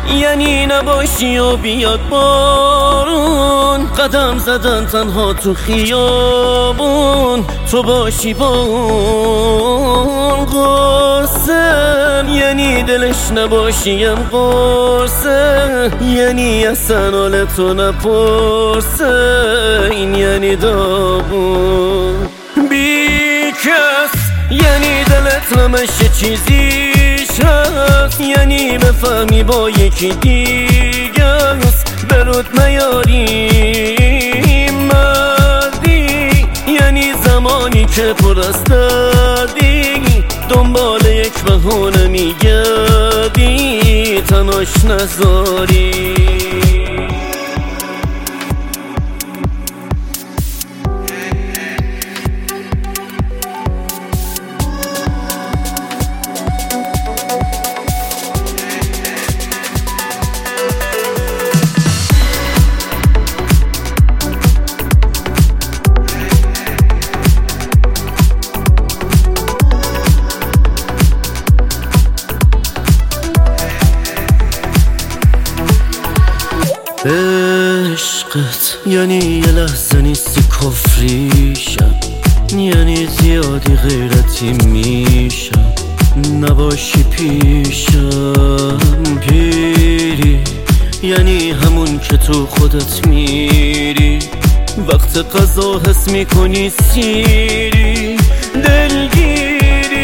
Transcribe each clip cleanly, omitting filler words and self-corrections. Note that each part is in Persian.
یعنی نباشی و بیاد بارون، قدم زدن تنها تو خیابون، تو باشی با اون قرصه. یعنی دلش نباشیم قرصه، یعنی اصلا حال تو نپرسه، این یعنی داغون بی کس. یعنی دلت همش چیزیش هست، یعنی بفهمی با یکی دیگه است، برود نیاری مردی. یعنی زمانی که پر از دردی، دنبال یک بهونه میگردی، تناش نذاری. عشقت یعنی یه لحظه نیستی کفریشم، یعنی زیادی غیرتی میشم نباشی پیشم. پیری یعنی همون که تو خودت میری، وقت قضا حس میکنی سیری دلگیری.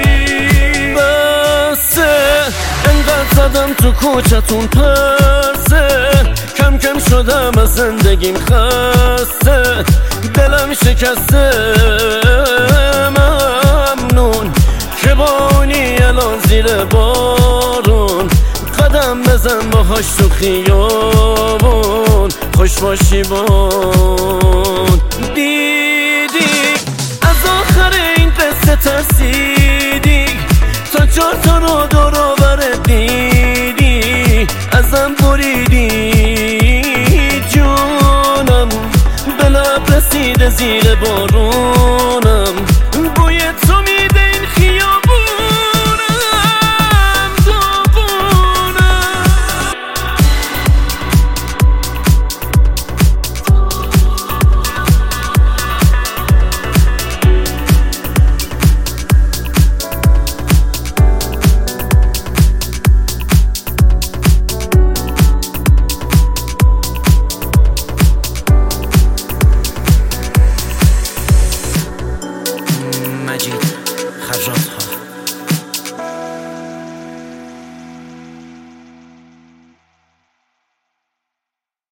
بسه انقدر زدم تو کوچتون پرسه، کم کم شدم از زندگیم خسته، دلم شکسته. ممنون که بانی الان زیر بارون، قدم بزن باهاش تو خیابون، خوش باشی بون. دیدی از آخر این قصه ترسیدی، تا 4 تا رو دور و برت دیدی، ازم بریدی جونم، به لب رسیده زیر بارونم.